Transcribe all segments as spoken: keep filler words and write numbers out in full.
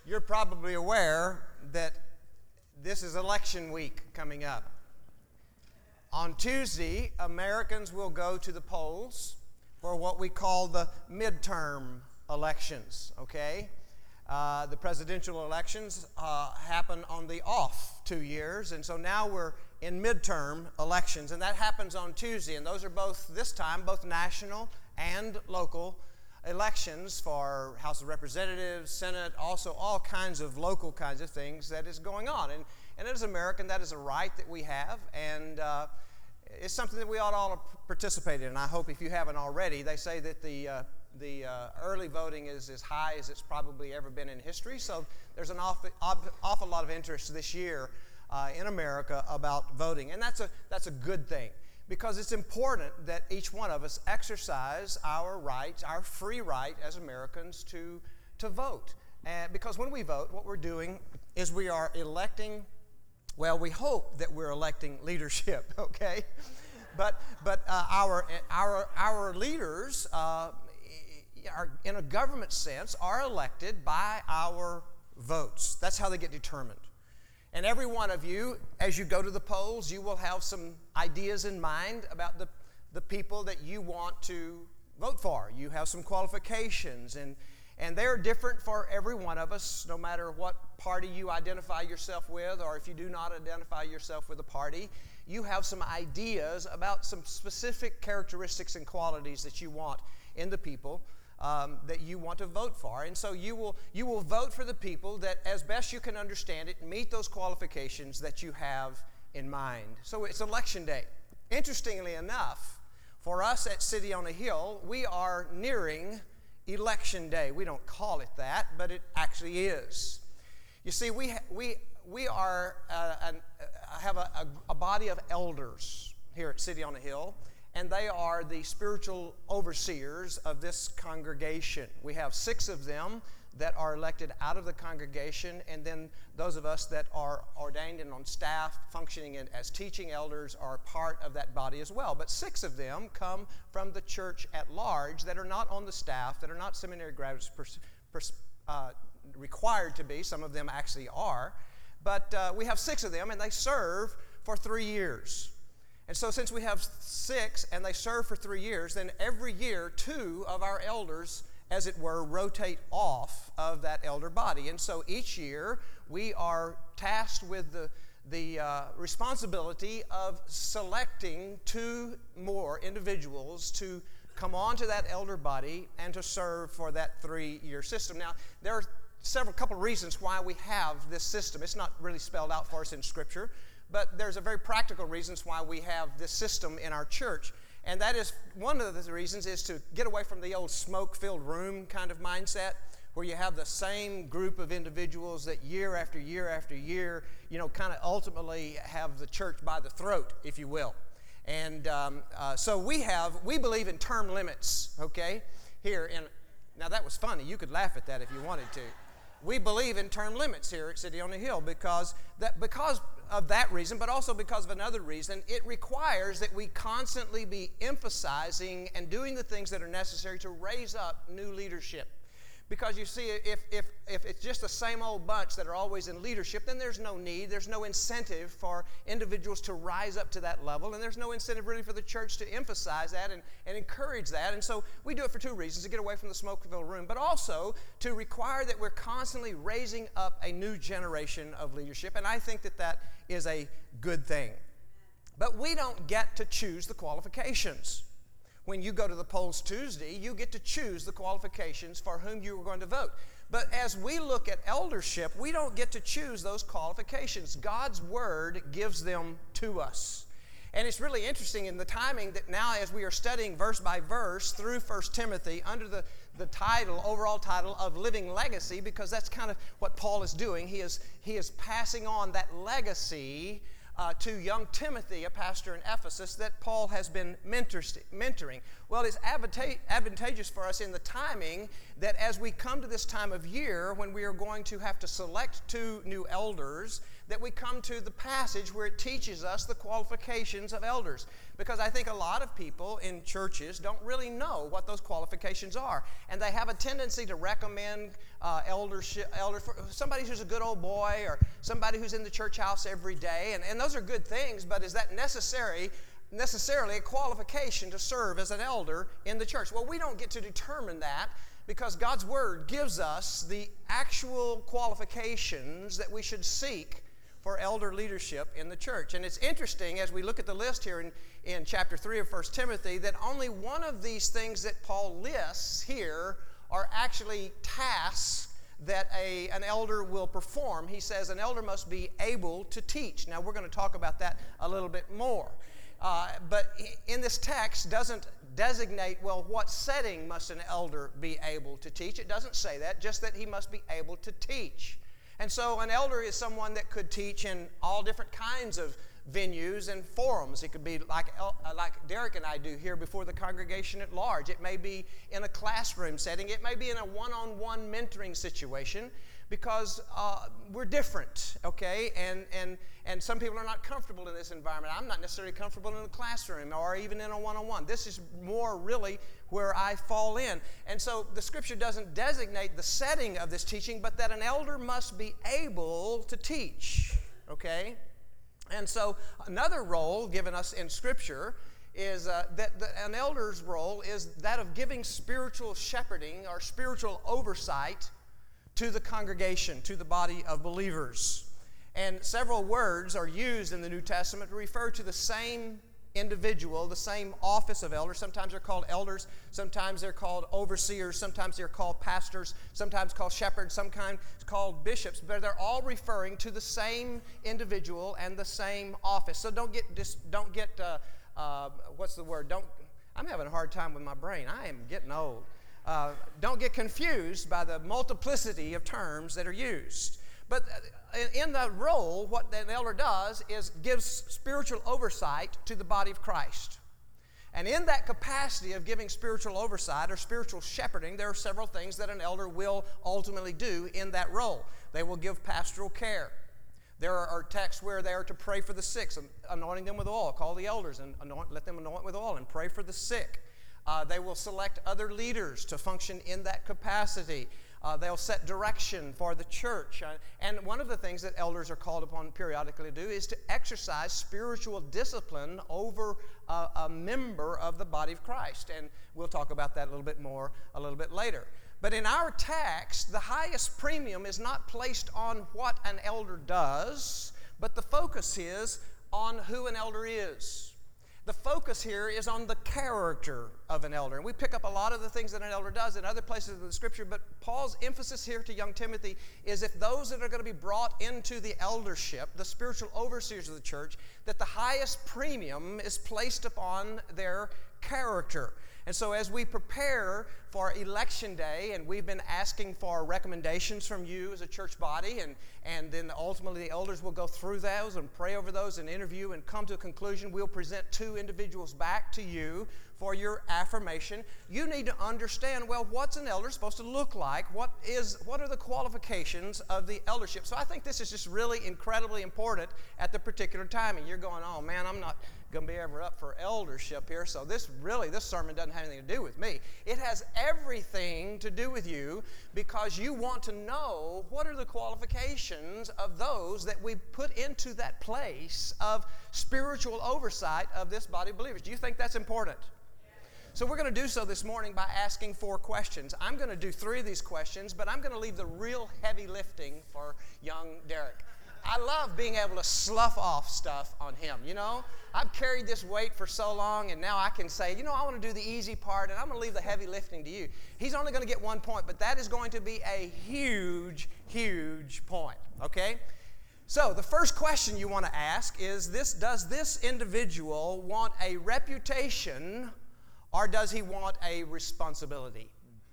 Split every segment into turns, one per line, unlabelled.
You're probably aware that this is election week coming up. On Tuesday, Americans will go to the polls for what we call the midterm elections, okay? Uh, the presidential elections uh, happen on the off two years, and so now we're in midterm elections, and that happens on Tuesday, and those are both, this time, both national and local elections for House of Representatives, Senate, also all kinds of local kinds of things that is going on. And, and as American, that is a right that we have, and uh, it's something that we ought all participate in. And I hope if you haven't already, they say that the uh, the uh, early voting is as high as it's probably ever been in history. So there's an awful, awful lot of interest this year uh, in America about voting, and that's a that's a good thing. Because it's important that each one of us exercise our rights, our free right as Americans to, to vote. And because when we vote, what we're doing is we are electing, well, we hope that we're electing leadership, okay? But but uh, our, our, our leaders, uh, are, in a government sense, are elected by our votes. That's how they get determined. And every one of you, as you go to the polls, you will have some ideas in mind about the, the people that you want to vote for. You have some qualifications, and, and they're different for every one of us, no matter what party you identify yourself with, or if you do not identify yourself with a party. You have some ideas about some specific characteristics and qualities that you want in the people Um, that you want to vote for. And so you will you will vote for the people that, as best you can understand it, meet those qualifications that you have in mind. So it's election day. Interestingly enough, for us at City on a Hill, we are nearing election day. We don't call it that, but it actually is. You see, we ha- we we are uh, an, uh, have a, a, a body of elders here at City on a Hill, and they are the spiritual overseers of this congregation. We have six of them that are elected out of the congregation, and then those of us that are ordained and on staff, functioning in, as teaching elders, are part of that body as well. But six of them come from the church at large that are not on the staff, that are not seminary graduates pers- pers- uh, required to be. Some of them actually are. But uh, we have six of them, and they serve for three years. And so since we have six and they serve for three years, then every year two of our elders, as it were, rotate off of that elder body. And so each year we are tasked with the, the uh, responsibility of selecting two more individuals to come on to that elder body and to serve for that three-year system. Now, there are several couple reasons why we have this system. It's not really spelled out for us in Scripture, but there's a very practical reasons why we have this system in our church. And that is, one of the reasons is to get away from the old smoke-filled room kind of mindset, where you have the same group of individuals that year after year after year, you know, kind of ultimately have the church by the throat, if you will. And um, uh, so we have, we believe in term limits, okay, here. In, now that was funny. You could laugh at that if you wanted to. We believe in term limits here at City on the Hill because that because of that reason, but also because of another reason. It requires that we constantly be emphasizing and doing the things that are necessary to raise up new leadership. Because you see, if, if, if it's just the same old bunch that are always in leadership, then there's no need, there's no incentive for individuals to rise up to that level, and there's no incentive really for the church to emphasize that and, and encourage that. And so we do it for two reasons: to get away from the smoke-filled room, but also to require that we're constantly raising up a new generation of leadership. And I think that that is a good thing. But we don't get to choose the qualifications. When you go to the polls Tuesday, you get to choose the qualifications for whom you are going to vote. But as we look at eldership, we don't get to choose those qualifications. God's Word gives them to us. And it's really interesting in the timing that now, as we are studying verse by verse through First Timothy under the, the title, overall title of Living Legacy, because that's kind of what Paul is doing. He is, he is passing on that legacy Uh, to young Timothy, a pastor in Ephesus, that Paul has been mentor- mentoring. Well, it's advanta- advantageous for us in the timing that as we come to this time of year when we are going to have to select two new elders, that we come to the passage where it teaches us the qualifications of elders. Because I think a lot of people in churches don't really know what those qualifications are. And they have a tendency to recommend uh, eldership, elders for somebody who's a good old boy or somebody who's in the church house every day. And, and those are good things, but is that necessary? necessarily a qualification to serve as an elder in the church? Well, we don't get to determine that because God's Word gives us the actual qualifications that we should seek for elder leadership in the church. And it's interesting as we look at the list here in, in chapter three of First Timothy that only one of these things that Paul lists here are actually tasks that a, an elder will perform. He says an elder must be able to teach. Now, we're going to talk about that a little bit more. Uh, but in this text doesn't designate, well, what setting must an elder be able to teach? It doesn't say that, just that he must be able to teach. And so an elder is someone that could teach in all different kinds of venues and forums. It could be like, like Derek and I do here before the congregation at large. It may be in a classroom setting. It may be in a one-on-one mentoring situation because uh, we're different, okay? And, and, and some people are not comfortable in this environment. I'm not necessarily comfortable in the classroom or even in a one-on-one. This is more really where I fall in. And so the Scripture doesn't designate the setting of this teaching, but that an elder must be able to teach, okay? And so another role given us in Scripture is uh, that the, an elder's role is that of giving spiritual shepherding or spiritual oversight to the congregation, to the body of believers. And several words are used in the New Testament to refer to the same individual, the same office of elder. Sometimes they're called elders, sometimes they're called overseers, sometimes they're called pastors, sometimes called shepherds, sometimes called bishops, but they're all referring to the same individual and the same office. So don't get, dis, don't get uh, uh, what's the word? Don't. I'm having a hard time with my brain. I am getting old. Uh, don't get confused by the multiplicity of terms that are used. But in that role, what an elder does is gives spiritual oversight to the body of Christ. And in that capacity of giving spiritual oversight or spiritual shepherding, there are several things that an elder will ultimately do in that role. They will give pastoral care. There are texts where they are to pray for the sick, anointing them with oil. Call the elders and anoint, let them anoint with oil and pray for the sick. Uh, they will select other leaders to function in that capacity. Uh, they'll set direction for the church. Uh, and one of the things that elders are called upon periodically to do is to exercise spiritual discipline over uh, a member of the body of Christ. And we'll talk about that a little bit more a little bit later. But in our text, the highest premium is not placed on what an elder does, but the focus is on who an elder is. The focus here is on the character of an elder. And we pick up a lot of the things that an elder does in other places of the Scripture, but Paul's emphasis here to young Timothy is if those that are going to be brought into the eldership, the spiritual overseers of the church, that the highest premium is placed upon their character. And so as we prepare for election day, and we've been asking for recommendations from you as a church body, and, and then ultimately the elders will go through those and pray over those and interview and come to a conclusion. We'll present two individuals back to you for your affirmation. You need to understand, well, what's an elder supposed to look like? What is, what are the qualifications of the eldership? So I think this is just really incredibly important at the particular time. And you're going, oh man, I'm not going to be ever up for eldership here. So this really, this sermon doesn't have anything to do with me. It has everything to do with you because you want to know what are the qualifications of those that we put into that place of spiritual oversight of this body of believers. Do you think that's important? So we're going to do so this morning by asking four questions. I'm going to do three of these questions, but I'm going to leave the real heavy lifting for young Derek. I love being able to slough off stuff on him, you know. I've carried this weight for so long, and now I can say, you know, I want to do the easy part, and I'm going to leave the heavy lifting to you. He's only going to get one point, but that is going to be a huge, huge point, okay? So the first question you want to ask is this: does this individual want a reputation or does he want a responsibility?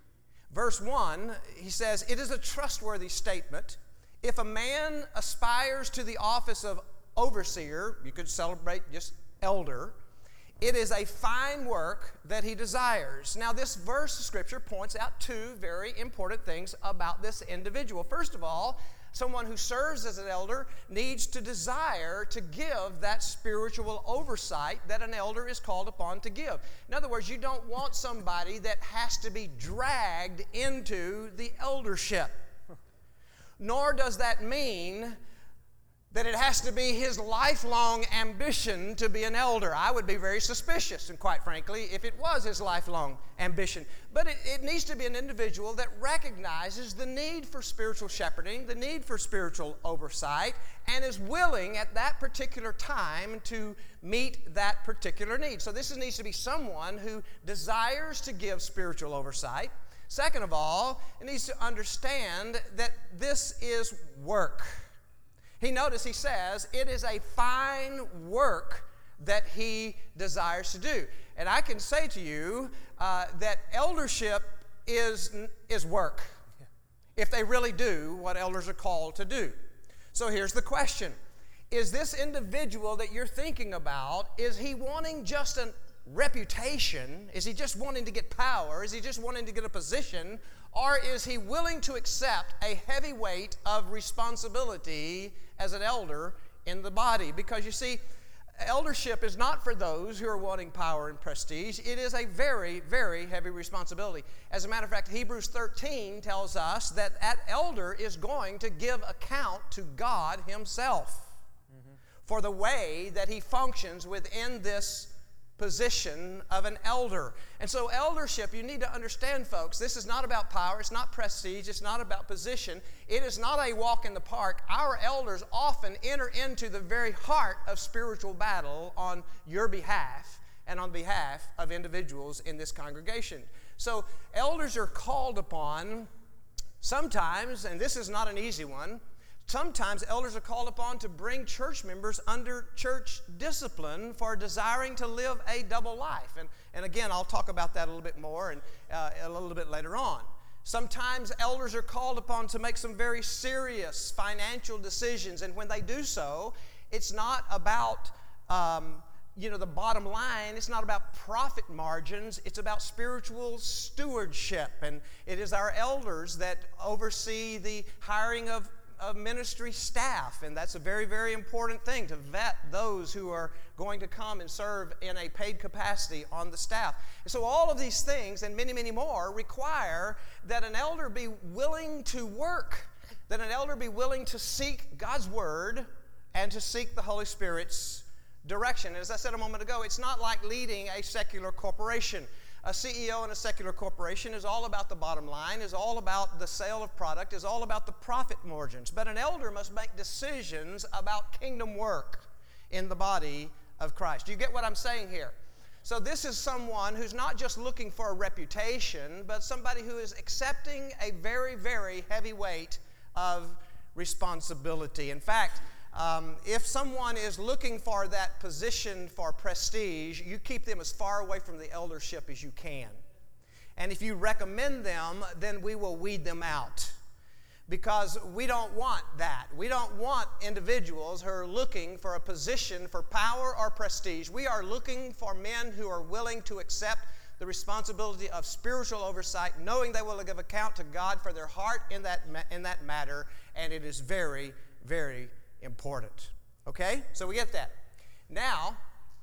Verse one, he says, it is a trustworthy statement. If a man aspires to the office of overseer, you could celebrate just elder, it is a fine work that he desires. Now, this verse of Scripture points out two very important things about this individual. First of all, someone who serves as an elder needs to desire to give that spiritual oversight that an elder is called upon to give. In other words, you don't want somebody that has to be dragged into the eldership. Nor does that mean that it has to be his lifelong ambition to be an elder. I would be very suspicious, and quite frankly, if it was his lifelong ambition. But it, it needs to be an individual that recognizes the need for spiritual shepherding, the need for spiritual oversight, and is willing at that particular time to meet that particular need. So this needs to be someone who desires to give spiritual oversight. Second of all, it needs to understand that this is work. He notice he says it is a fine work that he desires to do. And I can say to you uh, that eldership is, is work, if they really do what elders are called to do. So here's the question. Is this individual that you're thinking about, is he wanting just a reputation? Is he just wanting to get power? Is he just wanting to get a position? Or is he willing to accept a heavy weight of responsibility as an elder in the body? Because you see, eldership is not for those who are wanting power and prestige. It is a very, very heavy responsibility. As a matter of fact, Hebrews thirteen tells us that that elder is going to give account to God himself mm-hmm. for the way that he functions within this position of an elder. And so eldership, you need to understand, folks, this is not about power, it's not prestige, it's not about position, it is not a walk in the park. Our elders often enter into the very heart of spiritual battle on your behalf and on behalf of individuals in this congregation. So elders are called upon sometimes, and this is not an easy one, sometimes elders are called upon to bring church members under church discipline for desiring to live a double life. And, and again, I'll talk about that a little bit more and uh, a little bit later on. Sometimes elders are called upon to make some very serious financial decisions, and when they do so, it's not about um, you know, the bottom line. It's not about profit margins. It's about spiritual stewardship, and it is our elders that oversee the hiring of of ministry staff, and that's a very, very important thing, to vet those who are going to come and serve in a paid capacity on the staff. And so all of these things and many, many more require that an elder be willing to work, that an elder be willing to seek God's Word and to seek the Holy Spirit's direction. And as I said a moment ago, it's not like leading a secular corporation. A C E O in a secular corporation is all about the bottom line, is all about the sale of product, is all about the profit margins. But an elder must make decisions about kingdom work in the body of Christ. Do you get what I'm saying here? So this is someone who's not just looking for a reputation, but somebody who is accepting a very, very heavy weight of responsibility. In fact, Um, if someone is looking for that position for prestige, you keep them as far away from the eldership as you can. And if you recommend them, then we will weed them out. Because we don't want that. We don't want individuals who are looking for a position for power or prestige. We are looking for men who are willing to accept the responsibility of spiritual oversight, knowing they will give account to God for their heart in that, in that matter, and it is very, very important. Okay? So we get that. Now,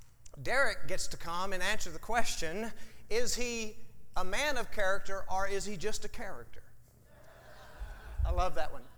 Derek gets to come and answer the question, is he a man of character or is he just a character? I love that one.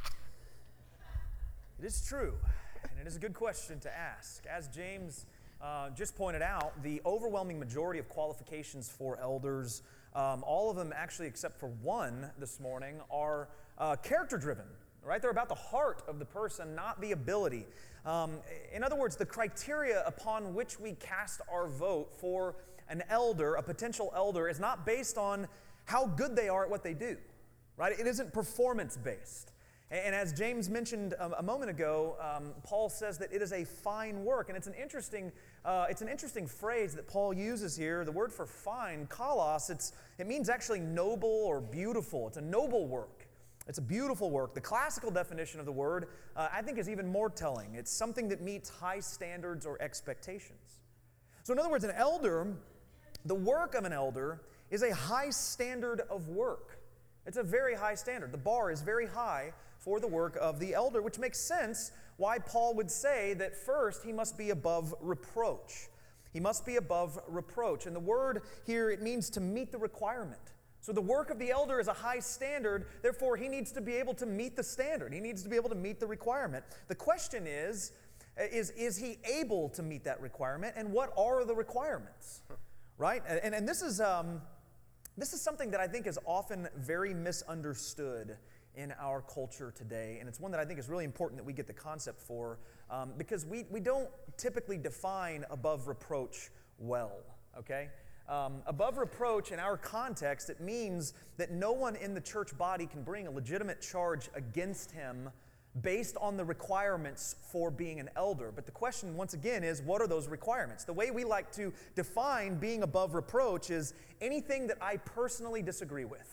It is true, and it is a good question to ask. As James uh, just pointed out, the overwhelming majority of qualifications for elders, um, all of them actually except for one this morning, are uh, character-driven. Right? They're about the heart of the person, not the ability. Um, in other words, the criteria upon which we cast our vote for an elder, a potential elder, is not based on how good they are at what they do. Right? It isn't performance-based. And, and as James mentioned a, a moment ago, um, Paul says that it is a fine work. And it's an interesting, uh, it's an interesting phrase that Paul uses here. The word for fine, kalos, it's, it means actually noble or beautiful. It's a noble work. It's a beautiful work. The classical definition of the word, uh, I think, is even more telling. It's something that meets high standards or expectations. So in other words, an elder, the work of an elder is a high standard of work. It's a very high standard. The bar is very high for the work of the elder, which makes sense why Paul would say that first he must be above reproach. He must be above reproach. And the word here, it means to meet the requirement. So the work of the elder is a high standard, therefore he needs to be able to meet the standard. He needs to be able to meet the requirement. The question is, is, is he able to meet that requirement, and what are the requirements? Right? And, and this is, um, this is something that I think is often very misunderstood in our culture today, and it's one that I think is really important that we get the concept for, um, because we, we don't typically define above reproach well, okay? Um, above reproach in our context, it means that no one in the church body can bring a legitimate charge against him based on the requirements for being an elder. But the question, once again, is what are those requirements? The way we like to define being above reproach is anything that I personally disagree with,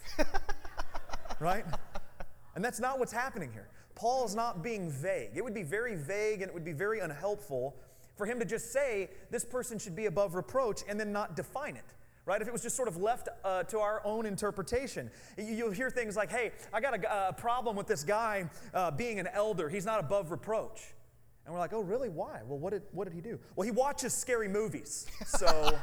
right? And that's not what's happening here. Paul is not being vague. It would be very vague and it would be very unhelpful for him to just say this person should be above reproach and then not define it. Right? If it was just sort of left uh, to our own interpretation. You'll hear things like, hey, I got a, a problem with this guy uh, being an elder. He's not above reproach. And we're like, oh, really? Why? Well, what did, what did he do? Well, he watches scary movies. So,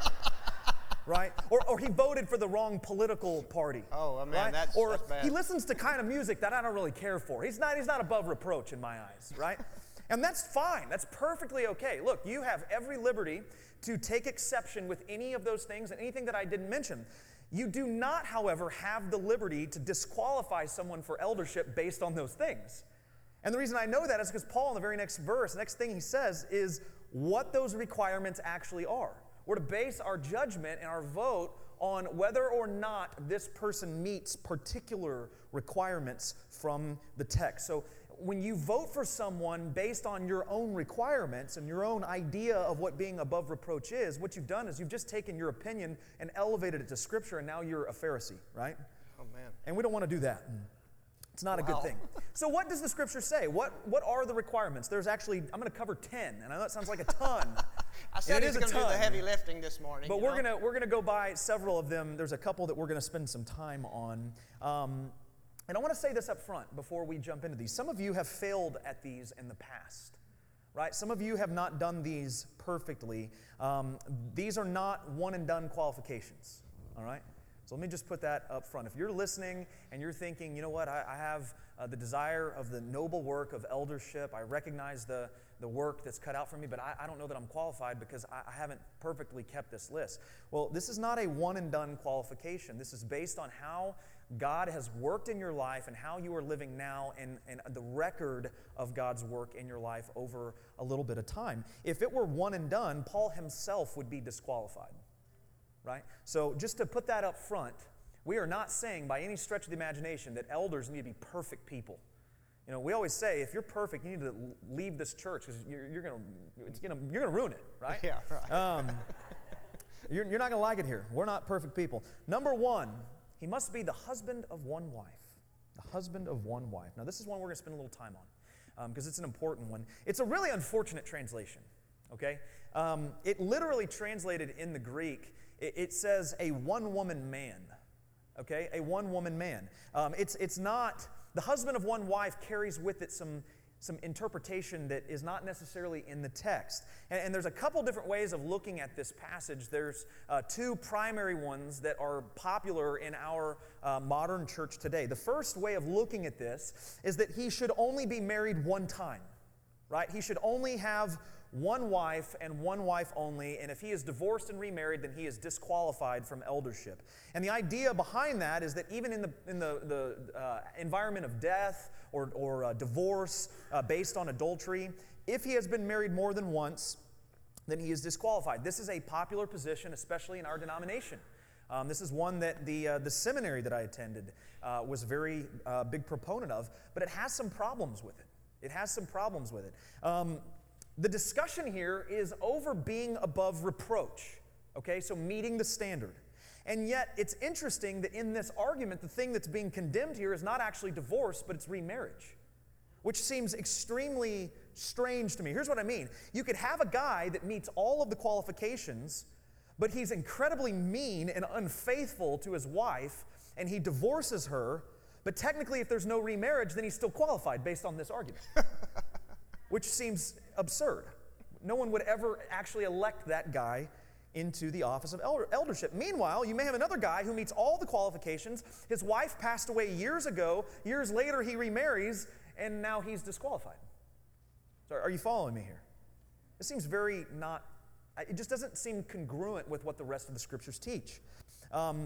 right? Or, or he voted for the wrong political party.
Oh, I mean,
right?
that's,
or
that's bad.
He listens to kind of music that I don't really care for. He's not, he's not above reproach in my eyes, right? And that's fine. That's perfectly okay. Look, you have every liberty to take exception with any of those things and anything that I didn't mention. You do not, however, have the liberty to disqualify someone for eldership based on those things. And the reason I know that is because Paul in the very next verse, the next thing he says is what those requirements actually are. We're to base our judgment and our vote on whether or not this person meets particular requirements from the text. So when you vote for someone based on your own requirements and your own idea of what being above reproach is, what you've done is you've just taken your opinion and elevated it to Scripture, and now you're a Pharisee, right?
Oh, man.
And we don't want to do that. It's not a
Wow.
good thing. So what does the Scripture say? What, what are the requirements? There's actually, I'm going to cover ten, and I know that sounds like a ton.
I said
it
he's
is a
going to do the
ton.
heavy lifting this morning.
But
you
we're
know?
gonna we're gonna go by several of them. There's a couple that we're gonna spend some time on. Um, and I want to say this up front before we jump into these. Some of you have failed at these in the past, right? Some of you have not done these perfectly. Um, these are not one and done qualifications, all right? So let me just put that up front. If you're listening and you're thinking, you know what, I, I have uh, the desire of the noble work of eldership. I recognize the, the work that's cut out for me, but I, I don't know that I'm qualified because I, I haven't perfectly kept this list. Well, this is not a one and done qualification. This is based on how God has worked in your life and how you are living now and, and the record of God's work in your life over a little bit of time. If it were one and done, Paul himself would be disqualified. Right? So just to put that up front, we are not saying by any stretch of the imagination that elders need to be perfect people. You know, we always say if you're perfect, you need to leave this church because you're, you're going to you're going to ruin it, right?
Yeah, right.
Um, you're, you're not going to like it here. We're not perfect people. Number one, he must be the husband of one wife. The husband of one wife. Now, this is one we're going to spend a little time on because um, it's an important one. It's a really unfortunate translation, okay? Um, it literally translated in the Greek, it, it says a one-woman man, okay? A one-woman man. Um, it's, it's not, the husband of one wife carries with it some some interpretation that is not necessarily in the text. And, and there's a couple different ways of looking at this passage. There's uh, two primary ones that are popular in our uh, modern church today. The first way of looking at this is that he should only be married one time, right? He should only have one wife and one wife only, and if he is divorced and remarried, then he is disqualified from eldership. And the idea behind that is that even in the in the, the uh, environment of death or, or uh, divorce uh, based on adultery, if he has been married more than once, then he is disqualified. This is a popular position, especially in our denomination. Um, this is one that the uh, the seminary that I attended uh, was a very uh, big proponent of, but it has some problems with it. It has some problems with it. Um, The discussion here is over being above reproach, okay, so meeting the standard. And yet, it's interesting that in this argument, the thing that's being condemned here is not actually divorce, but it's remarriage, which seems extremely strange to me. Here's what I mean. You could have a guy that meets all of the qualifications, but he's incredibly mean and unfaithful to his wife, and he divorces her, but technically if there's no remarriage, then he's still qualified based on this argument, which seems absurd. No one would ever actually elect that guy into the office of elder- eldership. Meanwhile, you may have another guy who meets all the qualifications. His wife passed away years ago. Years later, he remarries, and now he's disqualified. So are you following me here? It seems very not, it just doesn't seem congruent with what the rest of the scriptures teach. Um,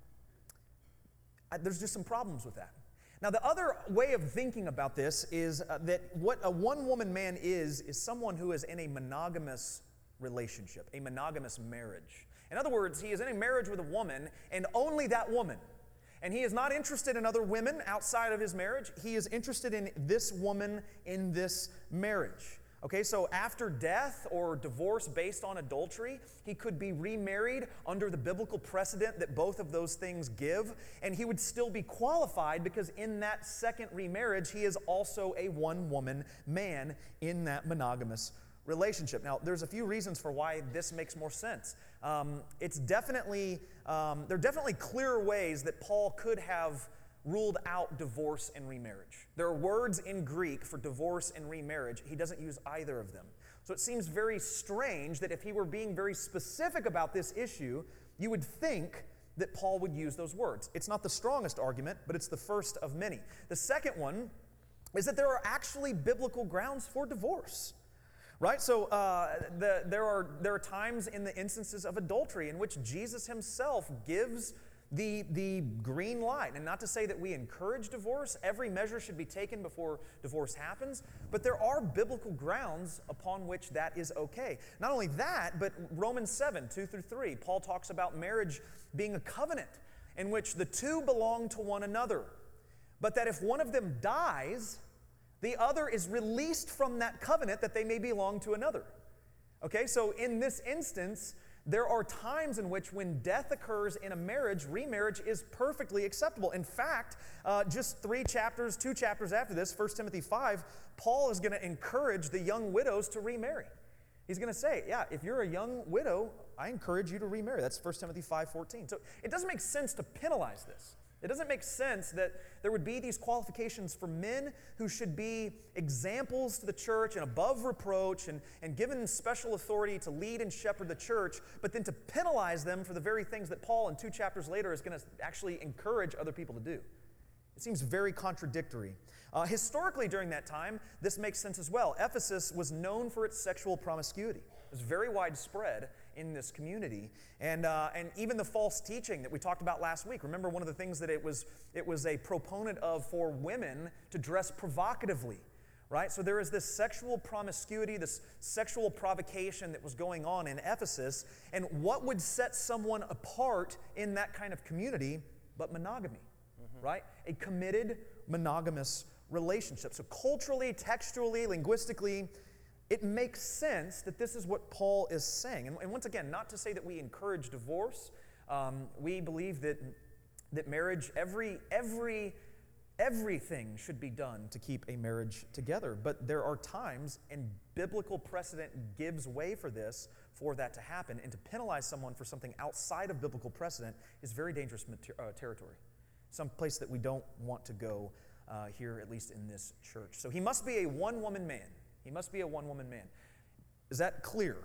I, there's just some problems with that. Now, the other way of thinking about this is uh, that what a one-woman man is, is someone who is in a monogamous relationship, a monogamous marriage. In other words, he is in a marriage with a woman and only that woman. And he is not interested in other women outside of his marriage. He is interested in this woman in this marriage. Okay, so after death or divorce based on adultery, he could be remarried under the biblical precedent that both of those things give, and he would still be qualified because in that second remarriage, he is also a one-woman man in that monogamous relationship. Now, there's a few reasons for why this makes more sense. Um, it's definitely, um, there are definitely clearer ways that Paul could have ruled out divorce and remarriage. There are words in Greek for divorce and remarriage. He doesn't use either of them. So it seems very strange that if he were being very specific about this issue, you would think that Paul would use those words. It's not the strongest argument, but it's the first of many. The second one is that there are actually biblical grounds for divorce. Right? So uh, the, there, are, there are times in the instances of adultery in which Jesus himself gives the, the green light. And not to say that we encourage divorce. Every measure should be taken before divorce happens. But there are biblical grounds upon which that is okay. Not only that, but Romans seven, two through three, Paul talks about marriage being a covenant in which the two belong to one another. But that if one of them dies, the other is released from that covenant that they may belong to another. Okay, so in this instance, there are times in which when death occurs in a marriage, remarriage is perfectly acceptable. In fact, uh, just three chapters, two chapters after this, First Timothy five, Paul is going to encourage the young widows to remarry. He's going to say, yeah, if you're a young widow, I encourage you to remarry. That's First Timothy five fourteen. So it doesn't make sense to penalize this. It doesn't make sense that there would be these qualifications for men who should be examples to the church and above reproach and, and given special authority to lead and shepherd the church, but then to penalize them for the very things that Paul in two chapters later is going to actually encourage other people to do. It seems very contradictory. Uh, historically, during that time, this makes sense as well. Ephesus was known for its sexual promiscuity. It was very widespread in this community. And, uh, and even the false teaching that we talked about last week. Remember, one of the things that it was, it was a proponent of for women to dress provocatively. Right? So there is this sexual promiscuity, this sexual provocation that was going on in Ephesus. And what would set someone apart in that kind of community but monogamy? Mm-hmm. Right? A committed monogamous relationship. So culturally, textually, linguistically, it makes sense that this is what Paul is saying. And, and once again, not to say that we encourage divorce. Um, we believe that, that marriage, every, every, everything should be done to keep a marriage together. But there are times, and biblical precedent gives way for this, for that to happen. And to penalize someone for something outside of biblical precedent is very dangerous mater- uh, territory. Some place that we don't want to go uh, here, at least in this church. So he must be a one-woman man. He must be a one-woman man. Is that clear?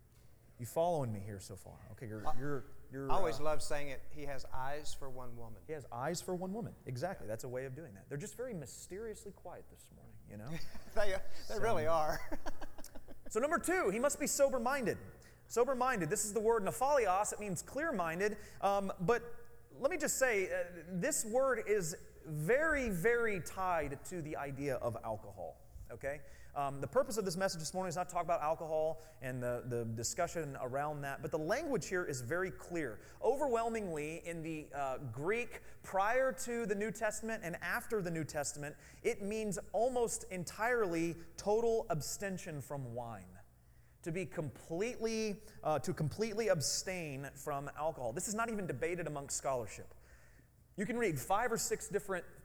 You following me here so far? Okay, you're... you're, you're
I always
uh,
love saying it. He has eyes for one woman.
He has eyes for one woman. Exactly. That's a way of doing that. They're just very mysteriously quiet this morning, you know?
they they
So-
really are.
So number two, he must be sober-minded. Sober-minded. This is the word nephalios. It means clear-minded. Um, but let me just say, uh, this word is very, very tied to the idea of alcohol. Okay? Um, the purpose of this message this morning is not to talk about alcohol and the, the discussion around that, but the language here is very clear. Overwhelmingly, in the uh, Greek prior to the New Testament and after the New Testament, it means almost entirely total abstention from wine. To be completely, uh, to completely abstain from alcohol. This is not even debated amongst scholarship. You can read five or six different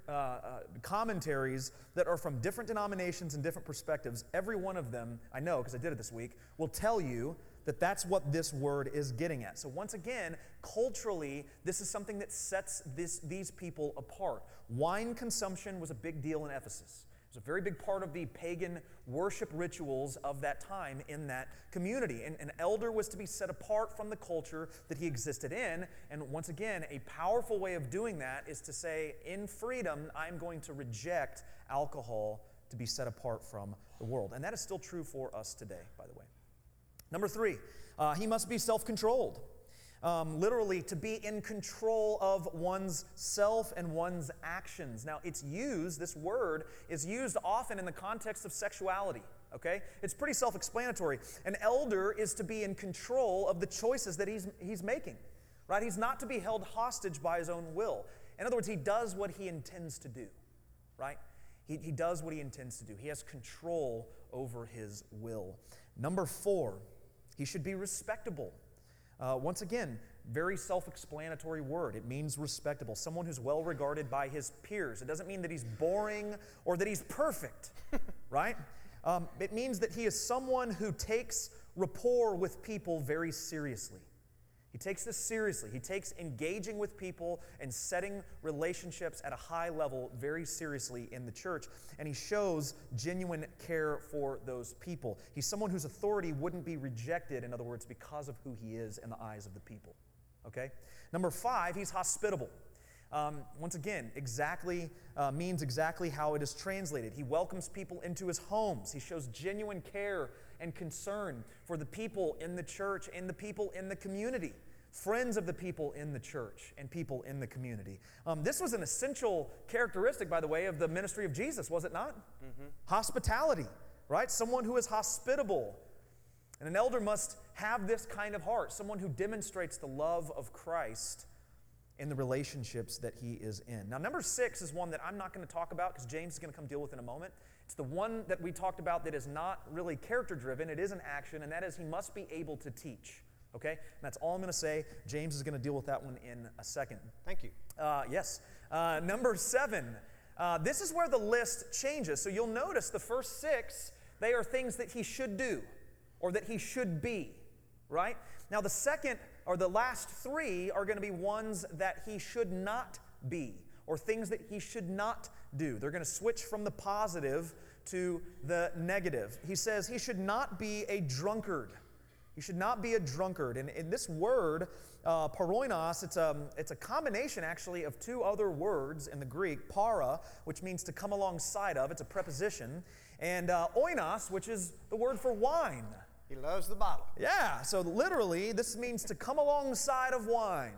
uh, uh, commentaries that are from different denominations and different perspectives, every one of them, I know because I did it this week, will tell you that that's what this word is getting at. So once again, culturally, this is something that sets this, these people apart. Wine consumption was a big deal in Ephesus. It was a very big part of the pagan worship rituals of that time in that community. And an elder was to be set apart from the culture that he existed in. And once again, a powerful way of doing that is to say, in freedom, I'm going to reject alcohol to be set apart from the world. And that is still true for us today, by the way. Number three, uh, he must be self-controlled. Um, literally, to be in control of one's self and one's actions. Now, it's used, this word is used often in the context of sexuality, okay? It's pretty self-explanatory. An elder is to be in control of the choices that he's, he's making, right? He's not to be held hostage by his own will. In other words, he does what he intends to do, right? He, he does what he intends to do. He has control over his will. Number four, he should be respectable. Uh, once again, very self-explanatory word. It means respectable. Someone who's well regarded by his peers. It doesn't mean that he's boring or that he's perfect, right? Um, it means that he is someone who takes rapport with people very seriously. He takes this seriously. He takes engaging with people and setting relationships at a high level very seriously in the church. And he shows genuine care for those people. He's someone whose authority wouldn't be rejected, in other words, because of who he is in the eyes of the people. Okay? Number five, he's hospitable. Um, once again, exactly uh, means exactly how it is translated. He welcomes people into his homes. He shows genuine care and concern for the people in the church and the people in the community, friends of the people in the church and people in the community. Um, this was an essential characteristic, by the way, of the ministry of Jesus, was it not? Mm-hmm. Hospitality, right? Someone who is hospitable. And an elder must have this kind of heart, someone who demonstrates the love of Christ in the relationships that he is in. Now, number six is one that I'm not going to talk about because James is going to come deal with in a moment. It's the one that we talked about that is not really character-driven. It is an action, and that is he must be able to teach. Okay? And that's all I'm going to say. James is going to deal with that one in a second.
Thank you.
Uh, yes. Uh, number seven. Uh, this is where the list changes. So you'll notice the first six, they are things that he should do or that he should be. Right? Now the second or the last three are going to be ones that he should not be or things that he should not do. They're going to switch from the positive to the negative. He says he should not be a drunkard. He should not be a drunkard. And in this word, uh, paroinos, it's a, it's a combination actually of two other words in the Greek, para, which means to come alongside of. It's a preposition. And uh, oinos, which is the word for wine.
He loves the bottle.
Yeah, so literally, this means to come alongside of wine.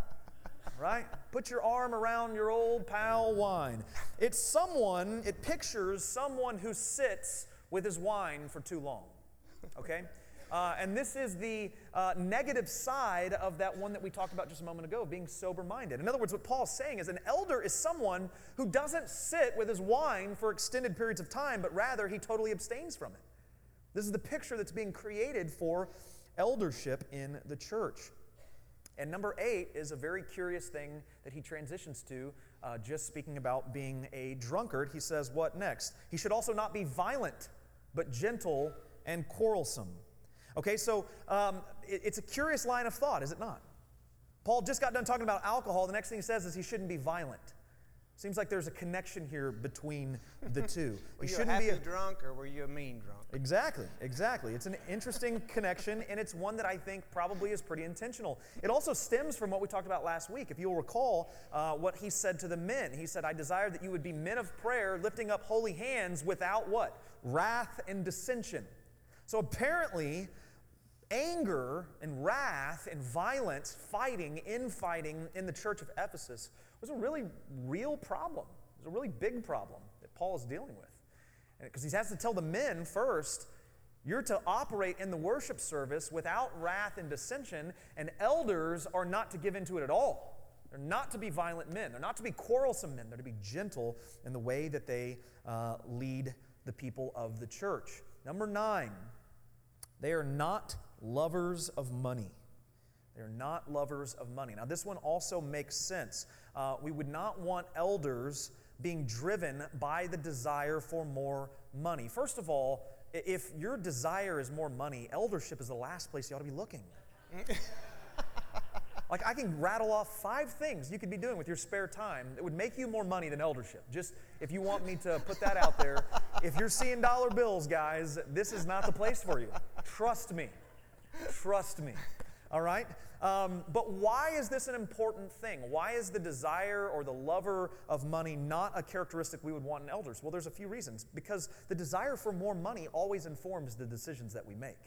Right? Put your arm around your old pal wine. It's someone, it pictures someone who sits with his wine for too long. Okay? Uh, and this is the uh, negative side of that one that we talked about just a moment ago, being sober-minded. In other words, what Paul's saying is an elder is someone who doesn't sit with his wine for extended periods of time, but rather he totally abstains from it. This is the picture that's being created for eldership in the church. And number eight is a very curious thing that he transitions to, uh, just speaking about being a drunkard. He says, what next? He should also not be violent, but gentle and quarrelsome. Okay, so um, it, it's a curious line of thought, is it not? Paul just got done talking about alcohol. The next thing he says is he shouldn't be violent. Seems like there's a connection here between the two.
Were
you
you
shouldn't
a happy
be a
drunk or were you a mean drunk?
Exactly, exactly. It's an interesting connection, and it's one that I think probably is pretty intentional. It also stems from what we talked about last week. If you'll recall uh, what he said to the men. He said, I desire that you would be men of prayer, lifting up holy hands without what? Wrath and dissension. So apparently, anger and wrath and violence, fighting, infighting in the church of Ephesus was a really real problem. It was a really big problem that Paul is dealing with. Because he has to tell the men first, you're to operate in the worship service without wrath and dissension, and elders are not to give into it at all. They're not to be violent men. They're not to be quarrelsome men. They're to be gentle in the way that they uh, lead the people of the church. Number nine, they are not lovers of money. They're not lovers of money. Now, this one also makes sense. Uh, we would not want elders being driven by the desire for more money. First of all, if your desire is more money, eldership is the last place you ought to be looking. Like, I can rattle off five things you could be doing with your spare time that would make you more money than eldership. Just if you want me to put that out there. If you're seeing dollar bills, guys, this is not the place for you. Trust me. Trust me. All right? Um, but why is this an important thing? Why is the desire or the lover of money not a characteristic we would want in elders? Well, there's a few reasons. Because the desire for more money always informs the decisions that we make.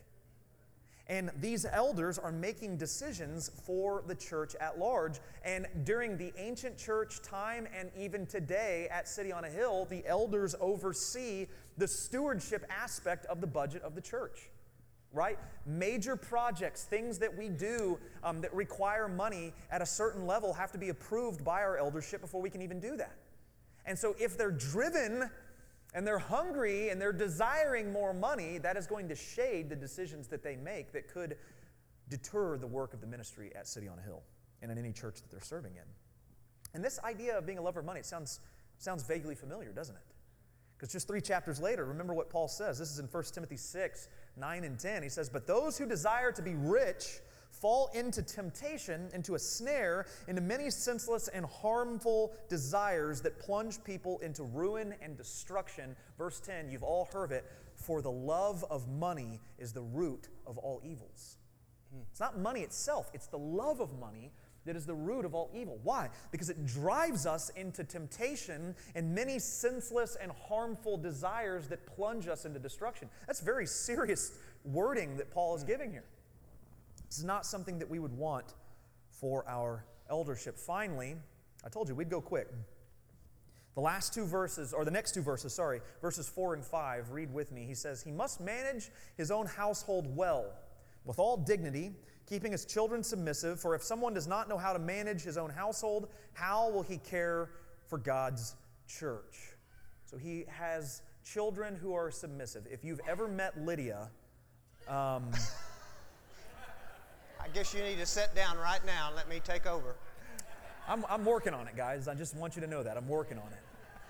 And these elders are making decisions for the church at large. And during the ancient church time and even today at City on a Hill, the elders oversee the stewardship aspect of the budget of the church. Right? Major projects, things that we do um, that require money at a certain level have to be approved by our eldership before we can even do that. And so if they're driven and they're hungry and they're desiring more money, that is going to shade the decisions that they make that could deter the work of the ministry at City on a Hill and in any church that they're serving in. And this idea of being a lover of money, it sounds, sounds vaguely familiar, doesn't it? Because just three chapters later, remember what Paul says. This is in First Timothy six, nine and ten. He says, "But those who desire to be rich fall into temptation, into a snare, into many senseless and harmful desires that plunge people into ruin and destruction." Verse ten, you've all heard it. "For the love of money is the root of all evils." Hmm. It's not money itself. It's the love of money that is the root of all evil. Why? Because it drives us into temptation and many senseless and harmful desires that plunge us into destruction. That's very serious wording that Paul is giving here. This is not something that we would want for our eldership. Finally, I told you we'd go quick. The last two verses, or the next two verses, sorry, verses four and five, read with me. He says, "He must manage his own household well, with all dignity, keeping his children submissive. For if someone does not know how to manage his own household, how will he care for God's church?" So he has children who are submissive. If you've ever met Lydia, um,
I guess you need to sit down right now and let me take over.
I'm, I'm working on it, guys. I just want you to know that. I'm working on it.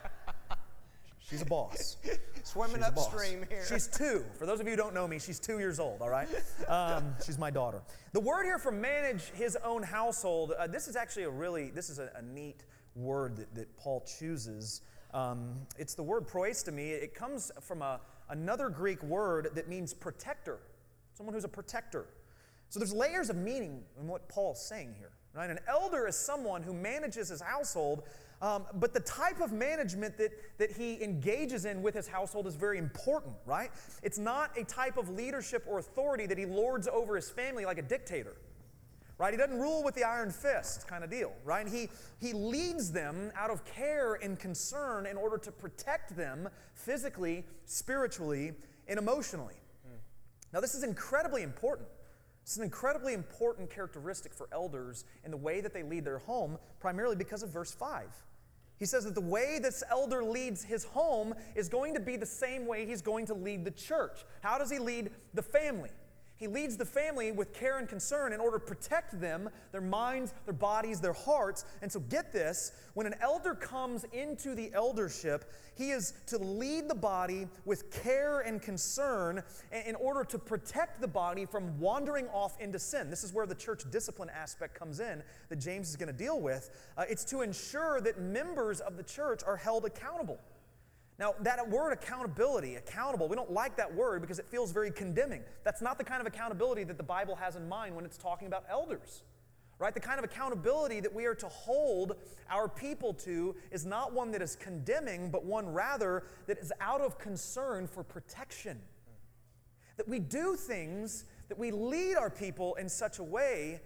She's a boss.
Swimming
She's a boss.
upstream here.
She's two. For those of you who don't know me, she's two years old, all right? Um, she's my daughter. The word here for manage his own household, uh, this is actually a really, this is a, a neat word that, that Paul chooses. Um, it's the word proestemi. It comes from a, another Greek word that means protector, someone who's a protector. So there's layers of meaning in what Paul's saying here. Right? An elder is someone who manages his household, um, but the type of management that, that he engages in with his household is very important, right? It's not a type of leadership or authority that he lords over his family like a dictator, right? He doesn't rule with the iron fist kind of deal, right? He, he leads them out of care and concern in order to protect them physically, spiritually, and emotionally. Mm. Now, this is incredibly important. It's an incredibly important characteristic for elders in the way that they lead their home, primarily because of verse five. He says that the way this elder leads his home is going to be the same way he's going to lead the church. How does he lead the family? He leads the family with care and concern in order to protect them, their minds, their bodies, their hearts. And so get this, when an elder comes into the eldership, he is to lead the body with care and concern in order to protect the body from wandering off into sin. This is where the church discipline aspect comes in that James is going to deal with. Uh, it's to ensure that members of the church are held accountable. Now, that word accountability, accountable, we don't like that word because it feels very condemning. That's not the kind of accountability that the Bible has in mind when it's talking about elders, right? The kind of accountability that we are to hold our people to is not one that is condemning, but one rather that is out of concern for protection. That we do things, that we lead our people in such a way,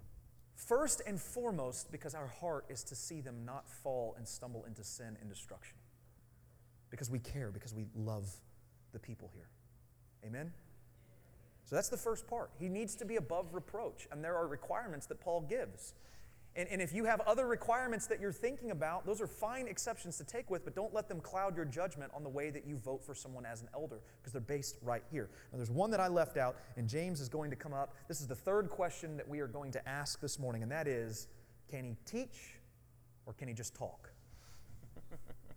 first and foremost, because our heart is to see them not fall and stumble into sin and destruction. Because we care, because we love the people here. Amen? So that's the first part. He needs to be above reproach, and there are requirements that Paul gives. And, and if you have other requirements that you're thinking about, those are fine exceptions to take with, but don't let them cloud your judgment on the way that you vote for someone as an elder, because they're based right here. Now, there's one that I left out, and James is going to come up. This is the third question that we are going to ask this morning, and that is, can he teach or can he just talk?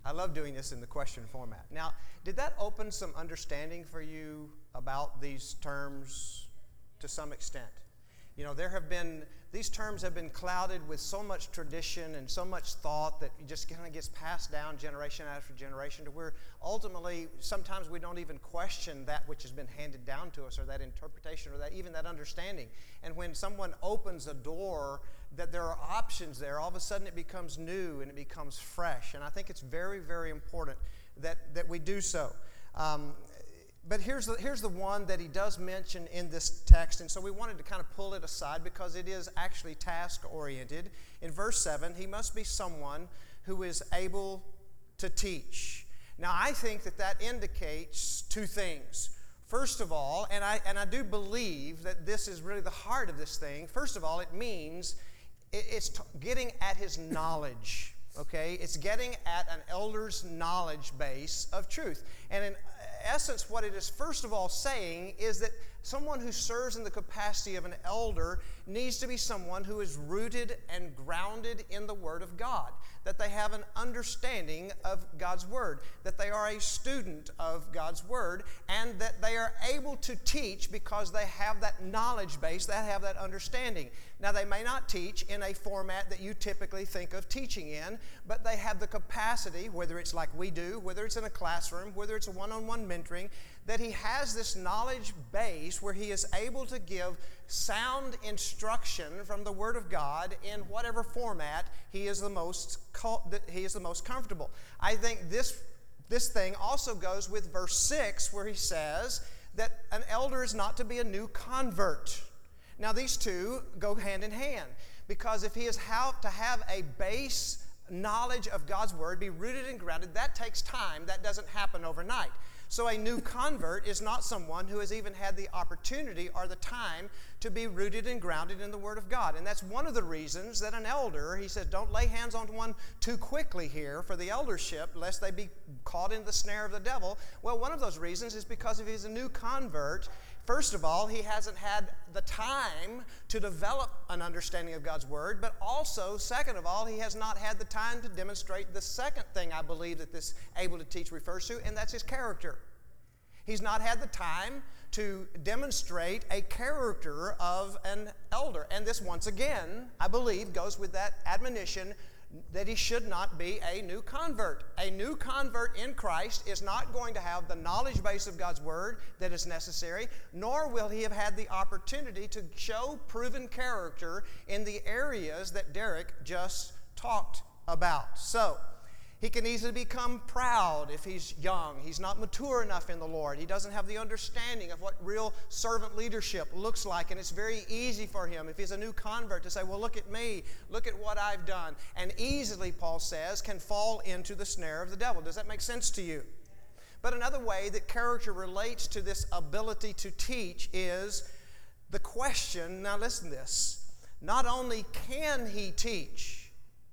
I love doing this in the question format. Now, did that open some understanding for you about these terms to some extent? You know, there have been, these terms have been clouded with so much tradition and so much thought that it just kind of gets passed down generation after generation to where ultimately sometimes we don't even question that which has been handed down to us, or that interpretation, or that even that understanding. And when someone opens a door that there are options there, all of a sudden it becomes new and it becomes fresh. And I think it's very, very important that, that we do so. Um, But here's the, here's the one that he does mention in this text, and so we wanted to kind of pull it aside because it is actually task-oriented. In verse seven, he must be someone who is able to teach. Now, I think that that indicates two things. First of all, and I, and I do believe that this is really the heart of this thing, first of all, it means it, it's t- getting at his knowledge. Okay, it's getting at an elder's knowledge base of truth. And in essence, what it is first of all saying is that someone who serves in the capacity of an elder needs to be someone who is rooted and grounded in the Word of God, that they have an understanding of God's Word, that they are a student of God's Word, and that they are able to teach because they have that knowledge base, they have that understanding. Now, they may not teach in a format that you typically think of teaching in, but they have the capacity, whether it's like we do, whether it's in a classroom, whether it's a one-on-one mentoring, that he has this knowledge base where he is able to give sound instruction from the Word of God in whatever format he is the most he is the most comfortable. I think this this thing also goes with verse six, where he says that an elder is not to be a new convert. Now, these two go hand in hand, because if he is how to have a base knowledge of God's Word, be rooted and grounded, that takes time. That doesn't happen overnight. So a new convert is not someone who has even had the opportunity or the time to be rooted and grounded in the Word of God. And that's one of the reasons that an elder, he says, don't lay hands on one too quickly here for the eldership, lest they be caught in the snare of the devil. Well, one of those reasons is because if he's a new convert, first of all, he hasn't had the time to develop an understanding of God's Word, but also, second of all, he has not had the time to demonstrate the second thing I believe that this able to teach refers to, and that's his character. He's not had the time to demonstrate a character of an elder. And this, once again, I believe, goes with that admonition that he should not be a new convert. A new convert in Christ is not going to have the knowledge base of God's Word that is necessary, nor will he have had the opportunity to show proven character in the areas that Derek just talked about. So, he can easily become proud if he's young. He's not mature enough in the Lord. He doesn't have the understanding of what real servant leadership looks like. And it's very easy for him, if he's a new convert, to say, well, look at me. Look at what I've done. And easily, Paul says, can fall into the snare of the devil. Does that make sense to you? But another way that character relates to this ability to teach is the question, now listen to this, not only can he teach,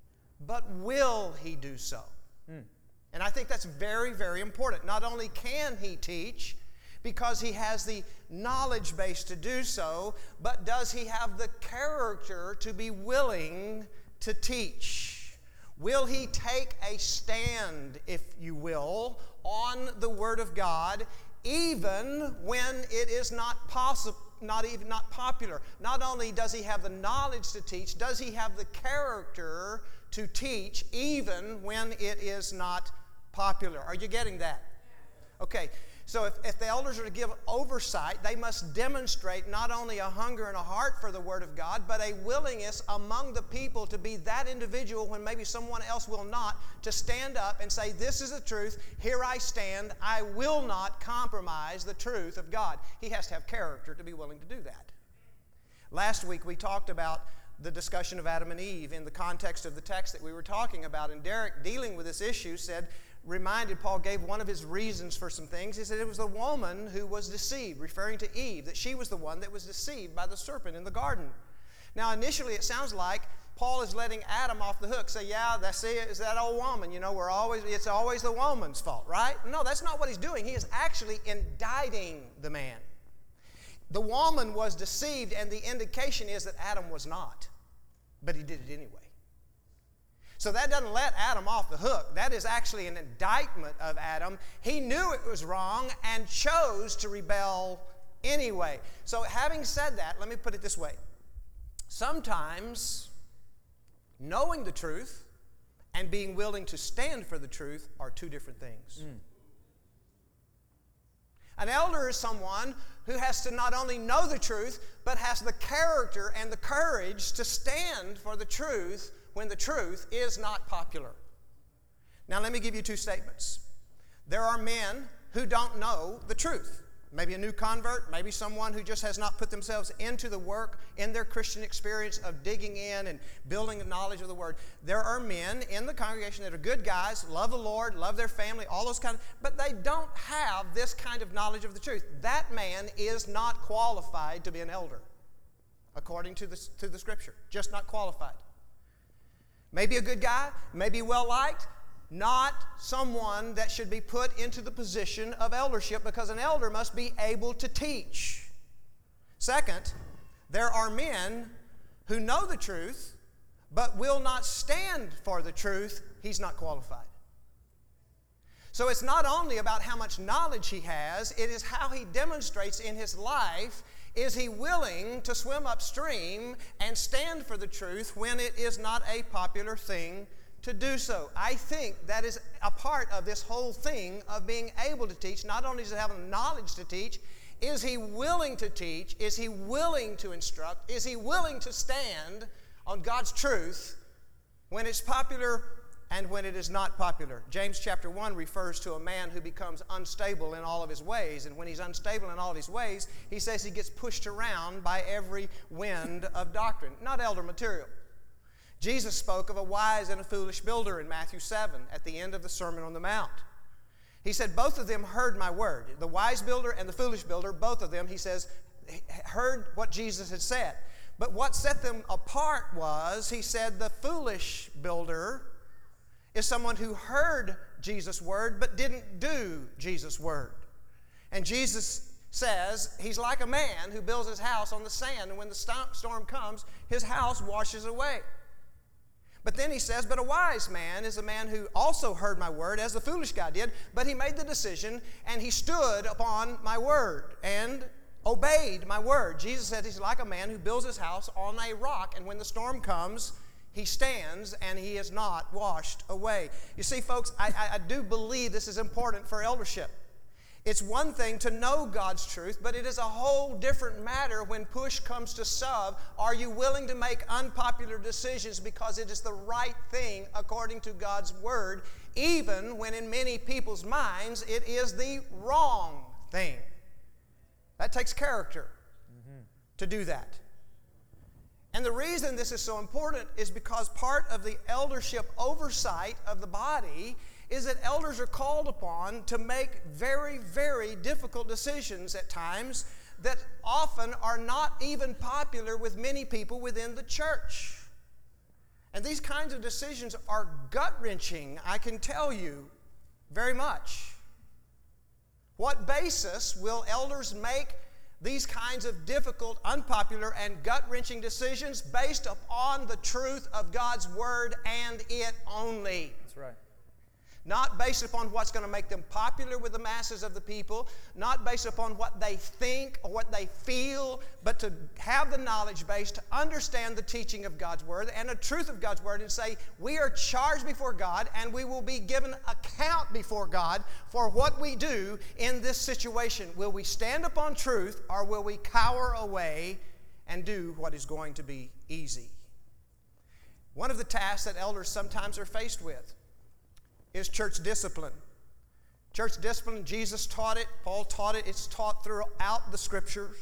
but will he do so? Mm. And I think that's very, very important. Not only can he teach, because he has the knowledge base to do so, but does he have the character to be willing to teach? Will he take a stand, if you will, on the Word of God, even when it is not possible? Not even not popular. Not only does he have the knowledge to teach, does he have the character to teach even when it is not popular? Are you getting that? Okay, so if, if the elders are to give oversight, they must demonstrate not only a hunger and a heart for the Word of God, but a willingness among the people to be that individual when maybe someone else will not, to stand up and say, this is the truth, here I stand, I will not compromise the truth of God. He has to have character to be willing to do that. Last week we talked about the discussion of Adam and Eve in the context of the text that we were talking about, and Derek, dealing with this issue, said, reminded, Paul gave one of his reasons for some things. He said it was the woman who was deceived, referring to Eve, that she was the one that was deceived by the serpent in the garden. Now, initially, it sounds like Paul is letting Adam off the hook, say, yeah, that's it, it's that old woman, you know, we're always, it's always the woman's fault, right? No, that's not what he's doing. He is actually indicting the man. The woman was deceived, and the indication is that Adam was not, but he did it anyway. So that doesn't let Adam off the hook. That is actually an indictment of Adam. He knew it was wrong and chose to rebel anyway. So having said that, let me put it this way. Sometimes knowing the truth and being willing to stand for the truth are two different things. Mm. An elder is someone who has to not only know the truth, but has the character and the courage to stand for the truth when the truth is not popular. Now let me give you two statements. There are men who don't know the truth. Maybe a new convert, maybe someone who just has not put themselves into the work in their Christian experience of digging in and building the knowledge of the Word. There are men in the congregation that are good guys, love the Lord, love their family, all those kind of, but they don't have this kind of knowledge of the truth. That man is not qualified to be an elder, according to the, to the Scripture. Just not qualified. Maybe a good guy, maybe well-liked, not someone that should be put into the position of eldership, because an elder must be able to teach. Second, there are men who know the truth but will not stand for the truth. He's not qualified. So it's not only about how much knowledge he has, it is how he demonstrates in his life. Is he willing to swim upstream and stand for the truth when it is not a popular thing to do so? I think that is a part of this whole thing of being able to teach. Not only does he have the knowledge to teach, is he willing to teach? Is he willing to instruct? Is he willing to stand on God's truth when it's popular and when it is not popular? James chapter one refers to a man who becomes unstable in all of his ways. And when he's unstable in all of his ways, he says he gets pushed around by every wind of doctrine. Not elder material. Jesus spoke of a wise and a foolish builder in Matthew seven at the end of the Sermon on the Mount. He said, both of them heard my word. The wise builder and the foolish builder, both of them, he says, heard what Jesus had said. But what set them apart was, he said, the foolish builder is someone who heard Jesus' word but didn't do Jesus' word. And Jesus says he's like a man who builds his house on the sand, and when the st- storm comes, his house washes away. But then he says, but a wise man is a man who also heard my word, as the foolish guy did, but he made the decision, and he stood upon my word and obeyed my word. Jesus said he's like a man who builds his house on a rock, and when the storm comes, he stands and he is not washed away. You see, folks, I, I, I do believe this is important for eldership. It's one thing to know God's truth, but it is a whole different matter when push comes to shove. Are you willing to make unpopular decisions because it is the right thing according to God's word, even when in many people's minds it is the wrong thing? That takes character mm-hmm. to do that. And the reason this is so important is because part of the eldership oversight of the body is that elders are called upon to make very, very difficult decisions at times that often are not even popular with many people within the church. And these kinds of decisions are gut-wrenching, I can tell you, very much. What basis will elders make these kinds of difficult, unpopular, and gut-wrenching decisions? Based upon the truth of God's Word and it only.
That's right.
Not based upon what's going to make them popular with the masses of the people, not based upon what they think or what they feel, but to have the knowledge base, to understand the teaching of God's Word and the truth of God's Word, and say, we are charged before God and we will be given account before God for what we do in this situation. Will we stand upon truth, or will we cower away and do what is going to be easy? One of the tasks that elders sometimes are faced with is church discipline. Church discipline, Jesus taught it, Paul taught it, it's taught throughout the Scriptures.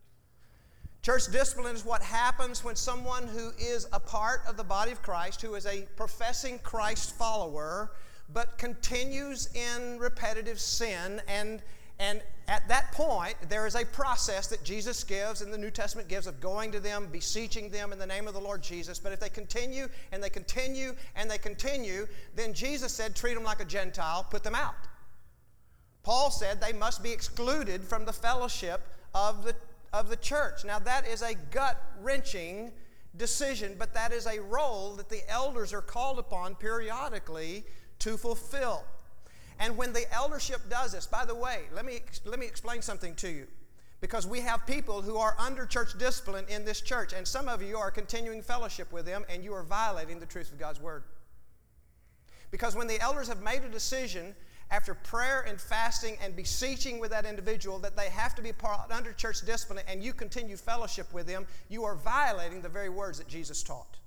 Church discipline is what happens when someone who is a part of the body of Christ, who is a professing Christ follower, but continues in repetitive sin, and And at that point, there is a process that Jesus gives and the New Testament gives of going to them, beseeching them in the name of the Lord Jesus. But if they continue and they continue and they continue, then Jesus said, treat them like a Gentile, put them out. Paul said they must be excluded from the fellowship of the, of the church. Now that is a gut-wrenching decision, but that is a role that the elders are called upon periodically to fulfill. And when the eldership does this, by the way, let me, let me explain something to you. Because we have people who are under church discipline in this church, and some of you are continuing fellowship with them, and you are violating the truth of God's Word. Because when the elders have made a decision after prayer and fasting and beseeching with that individual that they have to be part under church discipline, and you continue fellowship with them, you are violating the very words that Jesus taught.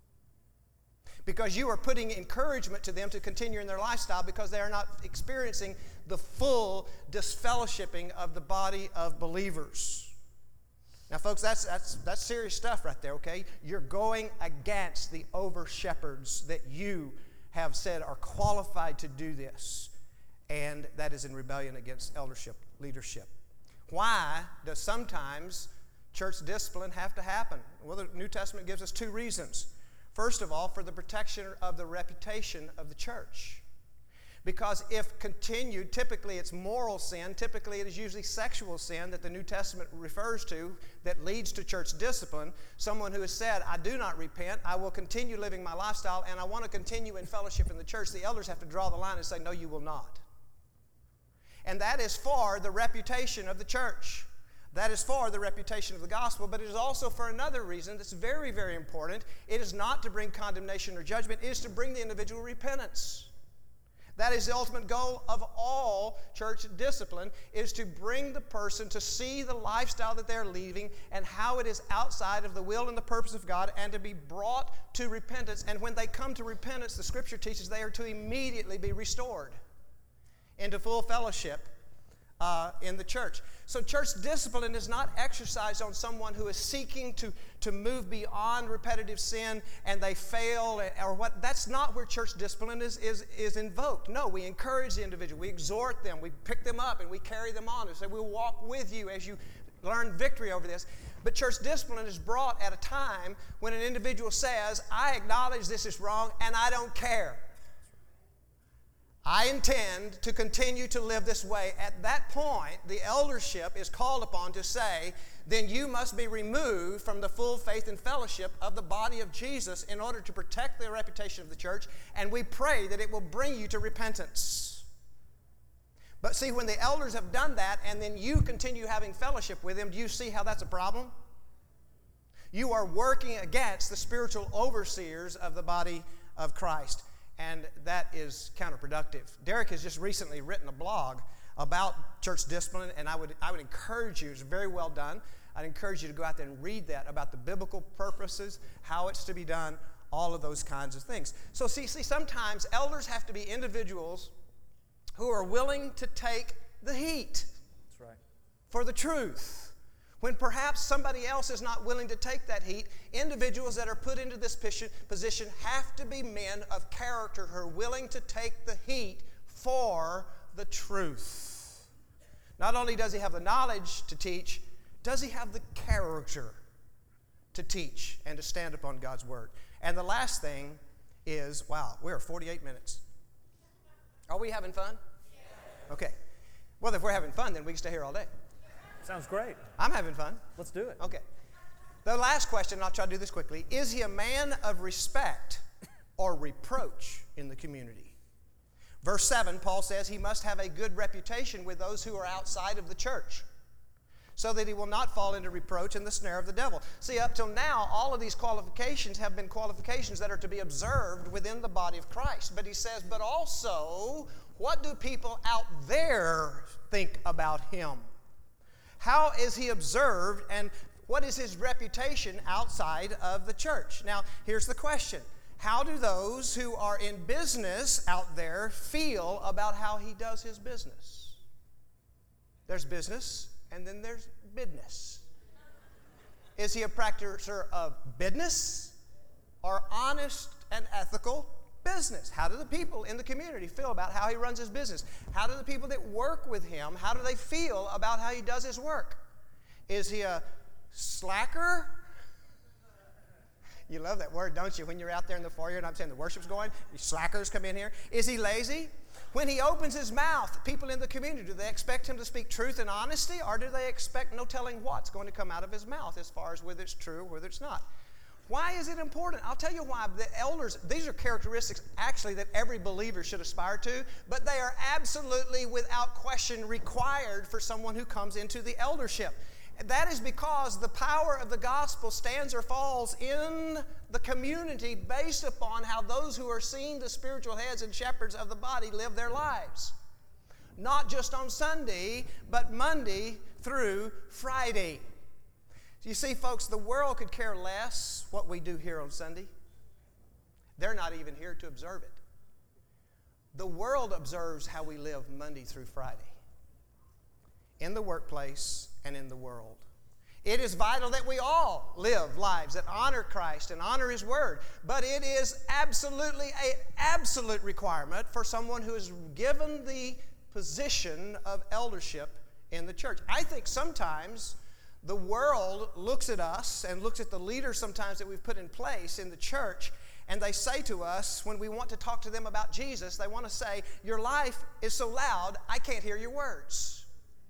Because you are putting encouragement to them to continue in their lifestyle because they are not experiencing the full disfellowshipping of the body of believers. Now, folks, that's, that's, that's serious stuff right there, okay? You're going against the over-shepherds that you have said are qualified to do this, and that is in rebellion against eldership, leadership. Why does sometimes church discipline have to happen? Well, the New Testament gives us two reasons. First of all, for the protection of the reputation of the church. Because if continued, typically it's moral sin, typically it is usually sexual sin that the New Testament refers to that leads to church discipline. Someone who has said, I do not repent, I will continue living my lifestyle, and I want to continue in fellowship in the church. The elders have to draw the line and say, no, you will not. And that is for the reputation of the church. That is for the reputation of the gospel, but it is also for another reason that's very, very important. It is not to bring condemnation or judgment. It is to bring the individual repentance. That is the ultimate goal of all church discipline, is to bring the person to see the lifestyle that they're leading and how it is outside of the will and the purpose of God, and to be brought to repentance. And when they come to repentance, the Scripture teaches they are to immediately be restored into full fellowship Uh, in the church. So church discipline is not exercised on someone who is seeking to, to move beyond repetitive sin and they fail, or what. That's not where church discipline is, is, is invoked. No, we encourage the individual. We exhort them. We pick them up and we carry them on and say, we'll walk with you as you learn victory over this. But church discipline is brought at a time when an individual says, I acknowledge this is wrong and I don't care. I intend to continue to live this way. At that point, the eldership is called upon to say, then you must be removed from the full faith and fellowship of the body of Jesus in order to protect the reputation of the church, and we pray that it will bring you to repentance. But see, when the elders have done that and then you continue having fellowship with them, do you see how that's a problem? You are working against the spiritual overseers of the body of Christ. And that is counterproductive. Derek has just recently written a blog about church discipline, and I would, I would encourage you, it's very well done, I'd encourage you to go out there and read that about the biblical purposes, how it's to be done, all of those kinds of things. So see, see, sometimes elders have to be individuals who are willing to take the heat.
That's right. For
the truth. When perhaps somebody else is not willing to take that heat, individuals that are put into this position have to be men of character who are willing to take the heat for the truth. Not only does he have the knowledge to teach, does he have the character to teach and to stand upon God's Word. And the last thing is, wow, we're forty-eight minutes. Are we having fun? Okay. Well, if we're having fun, then we can stay here all day.
Sounds great.
I'm having fun.
Let's do it.
Okay. The last question, and I'll try to do this quickly. Is he a man of respect or reproach in the community? Verse seven, Paul says he must have a good reputation with those who are outside of the church, so that he will not fall into reproach and the snare of the devil. See, up till now, all of these qualifications have been qualifications that are to be observed within the body of Christ. But he says, but also, what do people out there think about him? How is he observed, and what is his reputation outside of the church? Now, here's the question. How do those who are in business out there feel about how he does his business? There's business, and then there's business. Is he a practitioner of business or honest and ethical business? How do the people in the community feel about how he runs his business? How do the people that work with him, how do they feel about how he does his work? Is he a slacker? You love that word, don't you? When you're out there in the foyer and I'm saying the worship's going, these slackers come in here. Is he lazy? When he opens his mouth, people in the community, do they expect him to speak truth and honesty, or do they expect no telling what's going to come out of his mouth as far as whether it's true or whether it's not? Why is it important? I'll tell you why. The elders, these are characteristics actually that every believer should aspire to, but they are absolutely without question required for someone who comes into the eldership. That is because the power of the gospel stands or falls in the community based upon how those who are seen the spiritual heads and shepherds of the body live their lives. Not just on Sunday, but Monday through Friday. You see, folks, the world could care less what we do here on Sunday. They're not even here to observe it. The world observes how we live Monday through Friday, in the workplace and in the world. It is vital that we all live lives that honor Christ and honor His Word, but it is absolutely an absolute requirement for someone who is given the position of eldership in the church. I think sometimes the world looks at us and looks at the leaders sometimes that we've put in place in the church, and they say to us, when we want to talk to them about Jesus, they want to say, your life is so loud, I can't hear your words.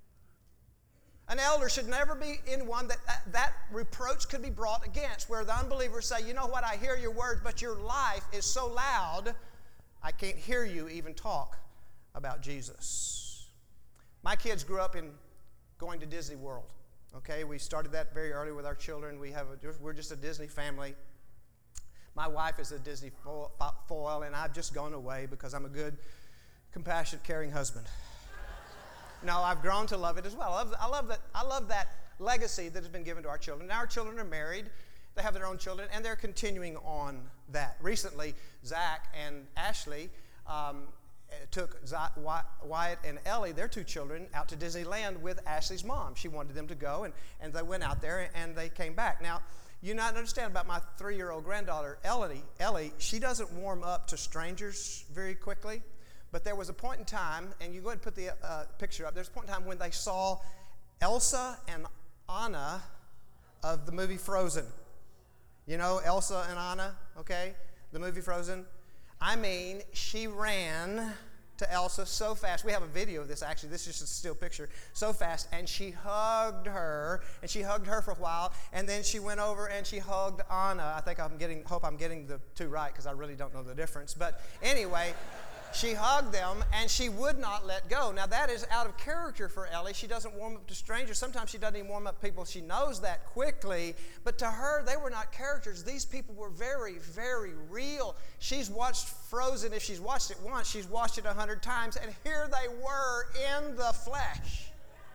An elder should never be in one that, that that reproach could be brought against, where the unbelievers say, you know what, I hear your words, but your life is so loud, I can't hear you even talk about Jesus. My kids grew up in going to Disney World. Okay, we started that very early with our children. We have a, we're just a Disney family. My wife is a Disney foil, and I've just gone away because I'm a good, compassionate, caring husband. No, I've grown to love it as well. I love, I love that. I love that legacy that has been given to our children. Now our children are married; they have their own children, and they're continuing on that. Recently, Zach and Ashley Um, took Wyatt and Ellie, their two children, out to Disneyland with Ashley's mom. She wanted them to go, and, and they went out there, and they came back. Now, you not understand about my three-year-old granddaughter, Ellie. Ellie, she doesn't warm up to strangers very quickly, but there was a point in time, and you go ahead and put the uh, picture up, there's a point in time when they saw Elsa and Anna of the movie Frozen. You know Elsa and Anna, okay? The movie Frozen. I mean, she ran to Elsa so fast. We have a video of this, actually. This is just a still picture. So fast. And she hugged her. And she hugged her for a while. And then she went over and she hugged Anna. I think I'm getting, hope I'm getting the two right because I really don't know the difference. But anyway, she hugged them and she would not let go. Now, that is out of character for Ellie. She doesn't warm up to strangers. Sometimes she doesn't even warm up people. She knows that quickly. But to her, they were not characters. These people were very, very real. She's watched Frozen. If she's watched it once, she's watched it a hundred times. And here they were in the flesh.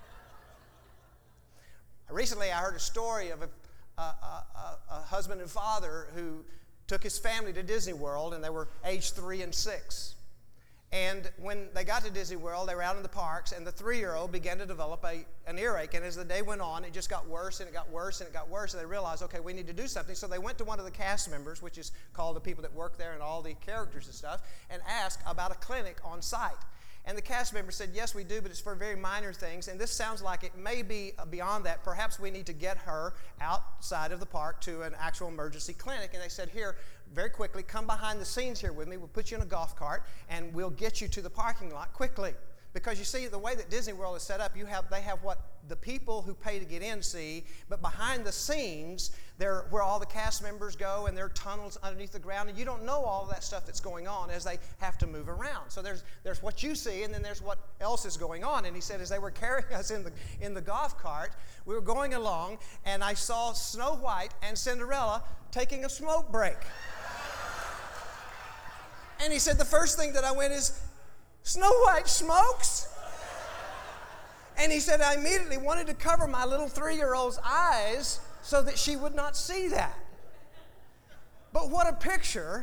Recently, I heard a story of a, a, a, a husband and father who took his family to Disney World, and they were age three and six. And when they got to Disney World, they were out in the parks, and the three-year-old began to develop a, an earache. And as the day went on, it just got worse, and it got worse, and it got worse. And they realized, okay, we need to do something. So they went to one of the cast members, which is called the people that work there and all the characters and stuff, and asked about a clinic on site. And the cast member said, yes, we do, but it's for very minor things. And this sounds like it may be beyond that. Perhaps we need to get her outside of the park to an actual emergency clinic. And they said, here, very quickly, come behind the scenes here with me. We'll put you in a golf cart, and we'll get you to the parking lot quickly. Because you see, the way that Disney World is set up, you have they have what the people who pay to get in see, but behind the scenes, they're where all the cast members go, and there are tunnels underneath the ground, and you don't know all of that stuff that's going on as they have to move around. So there's there's what you see, and then there's what else is going on. And he said, as they were carrying us in the in the golf cart, we were going along, and I saw Snow White and Cinderella taking a smoke break. And he said, the first thing that I went is, Snow White smokes? And he said, I immediately wanted to cover my little three-year-old's eyes so that she would not see that. But what a picture.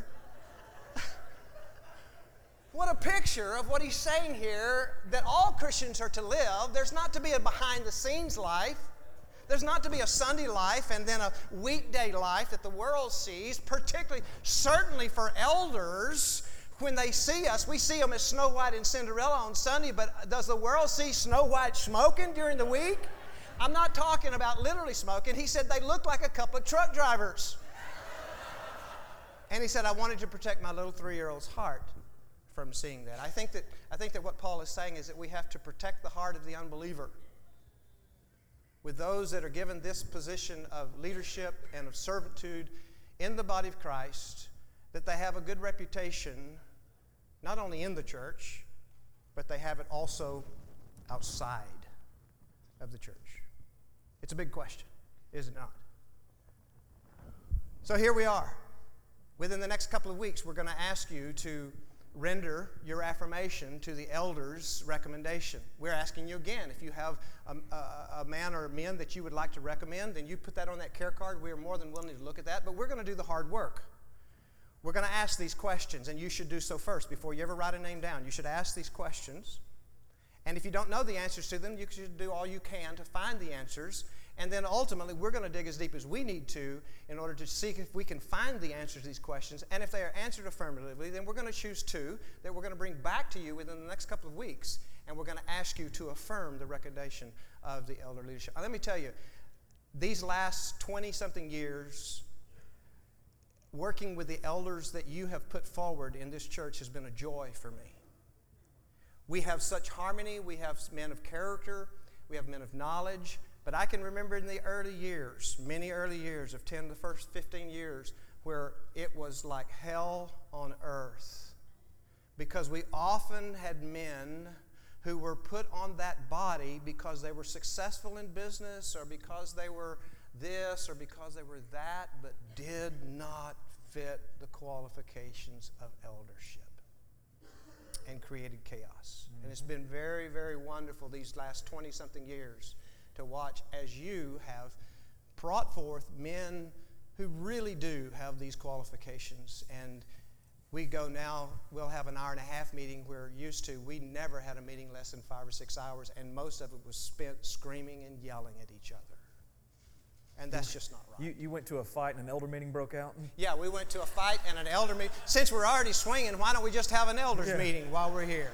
What a picture of what he's saying here, that all Christians are to live. There's not to be a behind-the-scenes life. There's not to be a Sunday life and then a weekday life that the world sees, particularly, certainly for elders. When they see us, we see them as Snow White and Cinderella on Sunday, but does the world see Snow White smoking during the week? I'm not talking about literally smoking. He said they looked like a couple of truck drivers. And he said, I wanted to protect my little three-year-old's heart from seeing that. I think that I think that what Paul is saying is that we have to protect the heart of the unbeliever. With those that are given this position of leadership and of servitude in the body of Christ, that they have a good reputation, not only in the church, but they have it also outside of the church? It's a big question, is it not? So here we are. Within the next couple of weeks, we're going to ask you to render your affirmation to the elders' recommendation. We're asking you again, if you have a, a, a man or men that you would like to recommend, then you put that on that care card. We are more than willing to look at that, but we're going to do the hard work. We're going to ask these questions, and you should do so first. Before you ever write a name down, you should ask these questions. And if you don't know the answers to them, you should do all you can to find the answers. And then ultimately, we're going to dig as deep as we need to in order to see if we can find the answers to these questions. And if they are answered affirmatively, then we're going to choose two that we're going to bring back to you within the next couple of weeks. And we're going to ask you to affirm the recommendation of the elder leadership. Now, let me tell you, these last twenty-something years, working with the elders that you have put forward in this church has been a joy for me. We have such harmony. We have men of character. We have men of knowledge. But I can remember in the early years, many early years of ten, the first fifteen years, where it was like hell on earth. Because we often had men who were put on that body because they were successful in business or because they were this or because they were that, but did not fit the qualifications of eldership and created chaos. Mm-hmm. And it's been very, very wonderful these last twenty-something years to watch as you have brought forth men who really do have these qualifications. And we go now, we'll have an hour and a half meeting. We're used to, we never had a meeting less than five or six hours, and most of it was spent screaming and yelling at each other. And that's just not right.
You, you went to a fight and an elder meeting broke out?
Yeah, we went to a fight and an elder meeting. Since we're already swinging, why don't we just have an elders
yeah.
meeting while we're here?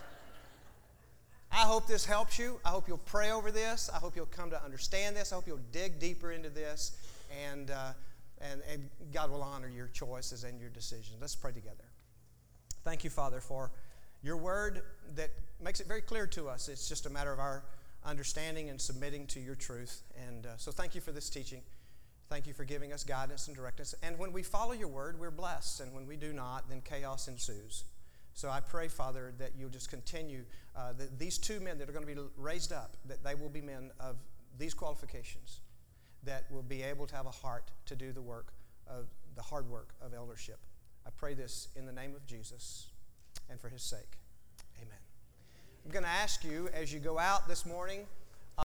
I hope this helps you. I hope you'll pray over this. I hope you'll come to understand this. I hope you'll dig deeper into this. And, uh, and, and God will honor your choices and your decisions. Let's pray together. Thank you, Father, for your word that makes it very clear to us. It's just a matter of our understanding and submitting to your truth. And uh, so thank you for this teaching. Thank you for giving us guidance and directness. And when we follow your word, we're blessed. And when we do not, then chaos ensues. So I pray, Father, that you'll just continue, uh, that these two men that are going to be raised up, that they will be men of these qualifications, that will be able to have a heart to do the work of the hard work of eldership. I pray this in the name of Jesus and for his sake. Amen. I'm going to ask you, as you go out this morning,